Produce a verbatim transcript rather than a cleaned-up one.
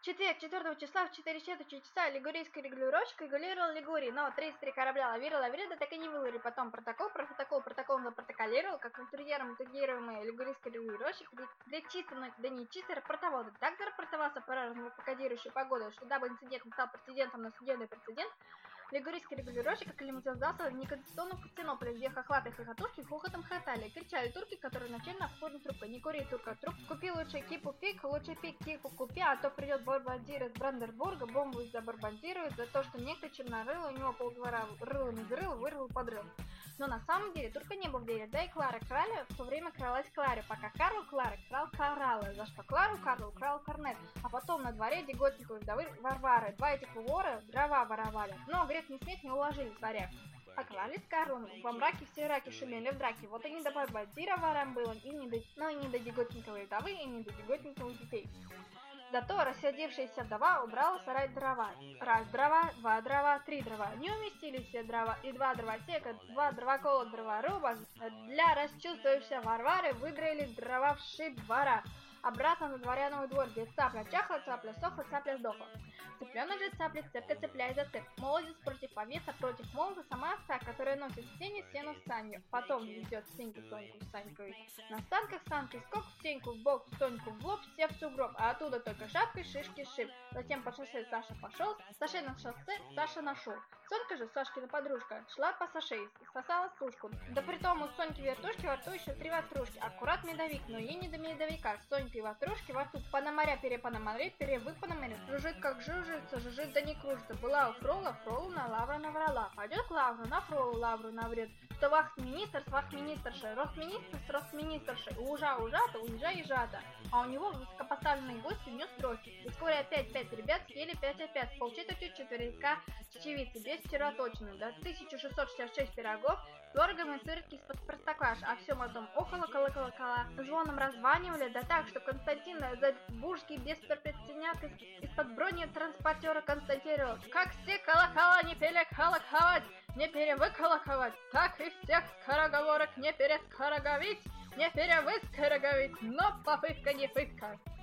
четверг, четвёртого числа в четыре часа лигурийский регулировщик регулировал Лигурий, но тридцать три корабля лавировали, лавировали, да так и не выловили. Потом протокол, протокол, протокол запротоколировал, как контролируемый, интегрируемый лигурийский регулировщик для чисто, да не чисто рапортовал. Так зарапортовался по кодирующей погоду, что дабы инцидент не стал прецедентом на судебный прецедент, лигурийский регулировщик акклиматизировался в неконституционном Константинополе, где хохлаты хохотушки хохотом хохотали. Кричали турки, которые ночевали на входе трубкой: не кури, турка, труп, купи лучше кипу фиг, лучше фиг кипу купи, а то придет бомбардир из Бранденбурга, бомбу забомбардирует за то, что некто чернорылый у него полдвора рылом изрыл, вырвал, подрыл. Но на самом деле турка не был в деле, да и Клара Краля в то время кралась Кларе, пока Карл Клара крал Каралы, за что Клару Карл украл Корнет, а потом на дворе Деготниковой вдовы Варвары два этих вора дрова воровали, но грех не сметь не уложили царя. А Кларе с Карлом во мраке все раки шумели в драке, вот и не до бомбардира ворам было, и не до, но и не до Деготниковой вдовы, и не до Деготниковых детей. Зато рассердившаяся вдова убрала в сарай дрова. Раз дрова, два дрова, три дрова. Не уместились все дрова, и два дровосека, два дровокола дроворуба для расчувствовавшейся Варвары выдрали дрова в шип двора. Обратно на дворяновый двор, где цапля чахла, цапля сохла, цапля сдохла. Цыпленок же цапля, цепка цепляет за цеп. Молодец против овеса, против молода сама овца, которая носит в сене сену в санью. Потом ведет Сеньку Соньку с Санькой на станках, санки скок, Сеньку в бок, Соньку в лоб, все в сугроб, а оттуда только шапкой шишки шип. Затем по шоссе Саша пошел, Саше на шоссе Саша нашел. Сонька же, Сашкина подружка, шла по Саше, сосала сушку. Да притом у Соньки вертушки во рту еще три ватрушки. Аккурат медовик, но ей не до медовика. Сонька и ватрушки во рту пономаря перепономаря, перевык пономаря. Жужжит как жужжится, жужжит да не кружится. Была у Фрола, Фролу на Лавра наврала. Пойдет Лавру на Фролу, Лавру наврет. Что вахт-министр с вахт-министршей, ростминистр с ростминистршей. У ужа ужата, у ежа ежата. А у него высокопоставленный гость внес дрожки. И вскоре опять пять ребят съели пять опять. С полчетверти четверика чечевицы, без червоточины. До тысяча шестьсот шестьдесят шесть пирогов, творогом и сырки из-под простокваш. А все потом около колокола звоном раззванивали, да так, что Константин Забужский беспрепятственно из-под брони транспортера констатировал: как все колокола не переколоковать, не перевыколоковать, так и всех скороговорок не перескороговить, не перевыскороговить, но попытка не пытка.